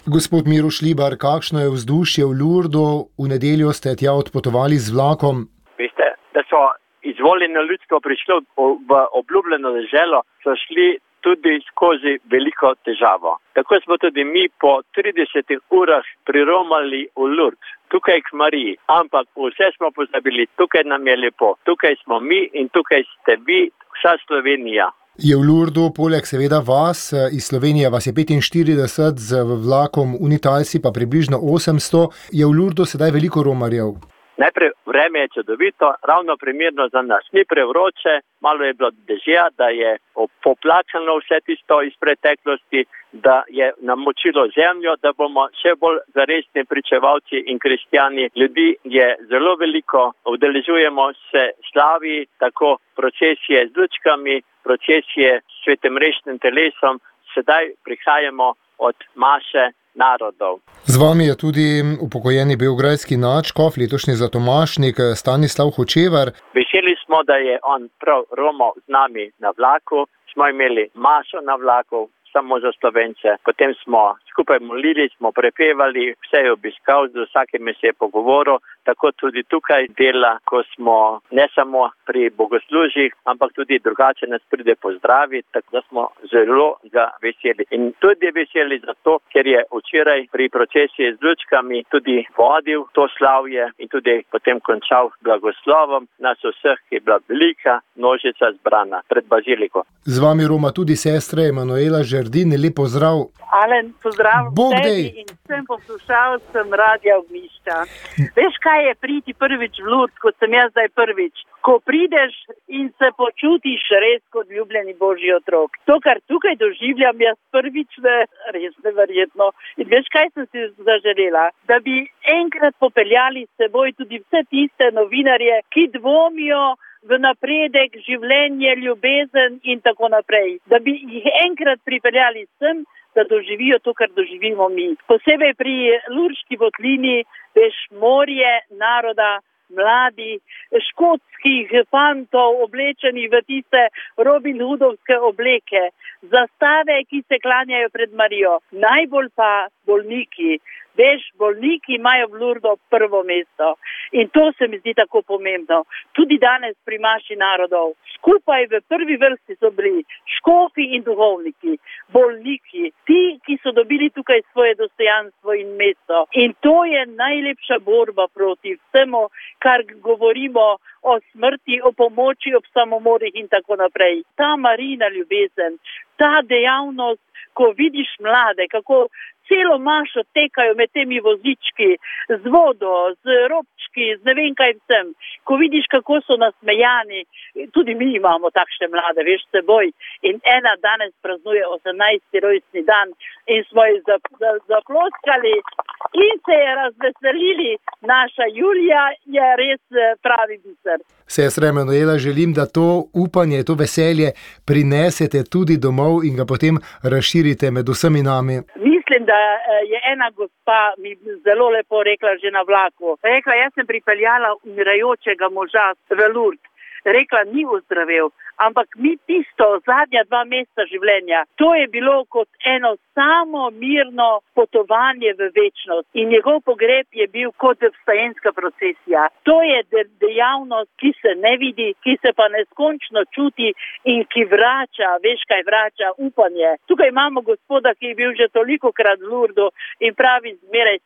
Gospod Miro Šlibar, kakšno je vzdušje v Lurdu? V nedeljo ste tja odpotovali z vlakom. Veste, da so izvoljeno ljudstvo prišlo v obljubljeno deželo, so šli tudi skozi veliko težavo. Tako smo tudi mi po 30 urah priromali v Lurd, tukaj k Mariji. Ampak vse smo pozabili, tukaj nam je lepo, tukaj smo mi in tukaj ste vi, vsa Slovenija. Je v Lurdu, poleg seveda vas, iz Slovenije vas je 45, z vlakom Unitalsi pa približno 800, je v Lurdu sedaj veliko romarjev? Najprej vreme je čudovito, ravno primerno za nas. Ni prevroče, malo je bilo dežja, da je poplačano vse tisto iz preteklosti, da je namočilo zemljo, da bomo še bolj zaresni pričevalci in kristjani. Ljudi je zelo veliko, udeležujemo se slavi, tako procesije z lučkami, procesije s svetemrečnim telesom, sedaj prihajamo od maše narodov. Z vami je tudi upokojeni beograjski nadškof, letošnji zatomašnik Stanislav Hočevar. Veseli smo, da je on prav romal z nami na vlaku. Smo imeli mašo na vlaku, samo za Slovence. Potem smo skupaj molili, smo prepevali, vse je obiskal, z vsakim se je pogovoril. Tako tudi tukaj dela, ko smo ne samo pri bogoslužjih, ampak tudi drugače nas pride pozdraviti, tako da smo zelo veseli. In tudi veseli zato, ker je včeraj pri procesiji z lučkami tudi vodil to slavje in tudi potem končal blagoslovom nas vseh, ki je bila velika množica zbrana pred baziliko. Z vami roma tudi sestra Emanuela Žerdin, lep pozdrav. Alen, pozdrav tebi in vsem poslušalcem Radia Ognjišča. Veš, kaj je priti prvič v Lurd, kot sem jaz zdaj prvič? Ko prideš in se počutiš res kot ljubljeni Božji otrok. To, kar tukaj doživljam jaz prvič, res neverjetno. In veš, kaj sem si zaželela? Da bi enkrat popeljali s seboj tudi vse tiste novinarje, ki dvomijo v napredek, življenje, ljubezen in tako naprej. Da bi jih enkrat pripeljali sem, da doživijo to, kar doživimo mi. Posebej pri Lurški votlini, veš, morje naroda, mladi, škotskih fantov oblečenih v tiste Robin Hoodovske obleke, zastave, ki se klanjajo pred Marijo. Najbolj pa bolniki. Veš, bolniki imajo v Lurdu prvo mesto. In to se mi zdi tako pomembno. Tudi danes pri maši narodov. Skupaj v prvi vrsti so bili škofi in duhovniki, bolniki, ti, ki so dobili tukaj svoje dostojanstvo in mesto. In to je najlepša borba proti vsemu, kar govorimo o smrti, o pomoči, ob samomorih in tako naprej. Ta Marijina ljubezen, ta dejavnost, ko vidiš mlade, kako celo mašo tekajo med temi vozički, z vodo, z robčki, z ne vem kaj vsem. Ko vidiš, kako so nasmejani, tudi mi imamo takšne mlade, veš, seboj. In ena danes praznuje 18. rojstni dan in smo jih zaploskali in se je razveselili. Naša Julija je res pravi biser. Sestra Emanuela, želim, da to upanje, to veselje prinesete tudi domov in ga potem razširite med vsemi nami. Mislim, da je ena gospa mi zelo lepo rekla že na vlaku. Rekla, jaz sem pripeljala umirajočega moža v Lurd. Rekla, ni ozdravel, ampak mi tisto zadnja 2 meseca življenja, to je bilo kot eno samo mirno potovanje v večnost. In njegov pogreb je bil kot vstajenska procesija. To je dejavnost, ki se ne vidi, ki se pa neskončno čuti in ki vrača, veš kaj vrača, upanje. Tukaj imamo gospoda, ki je bil že tolikokrat v Lurdu in pravi, zmeraj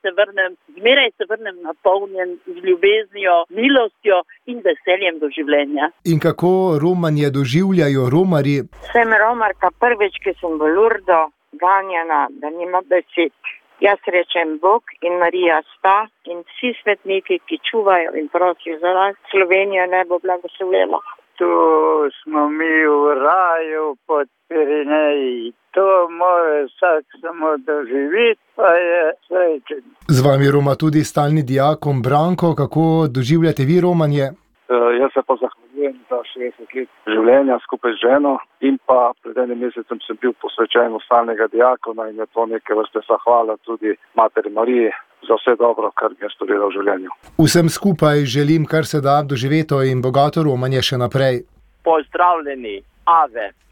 se vrnem napolnjen z ljubeznijo, milostjo in veseljem do življenja. In kako romanje doživljajo romarji? Sem romarka prvič, ki sem v Lurdu, ganjena, da nima besed. Jaz rečem, Bog in Marija sta in vsi svetniki, ki čuvajo in prosijo za nas, Slovenija ne bo blagoslovila. Tu smo mi v raju pod Pirineji. To mora vsak samo doživiti, pa je srečen. Z vami roma tudi stalni dijakon Branko, kako doživljate vi romanje? Jaz se pa zahvaljujem za 60 let življenja skupaj z ženo in pa pred enim mesecem sem bil posvečen v stalnega diakona in je to neke vrste zahvala tudi Materi Mariji za vse dobro, kar mi je storila v življenju. Vsem skupaj želim, kar se da, doživeto in bogato romanje še naprej. Pozdravljeni, Ave.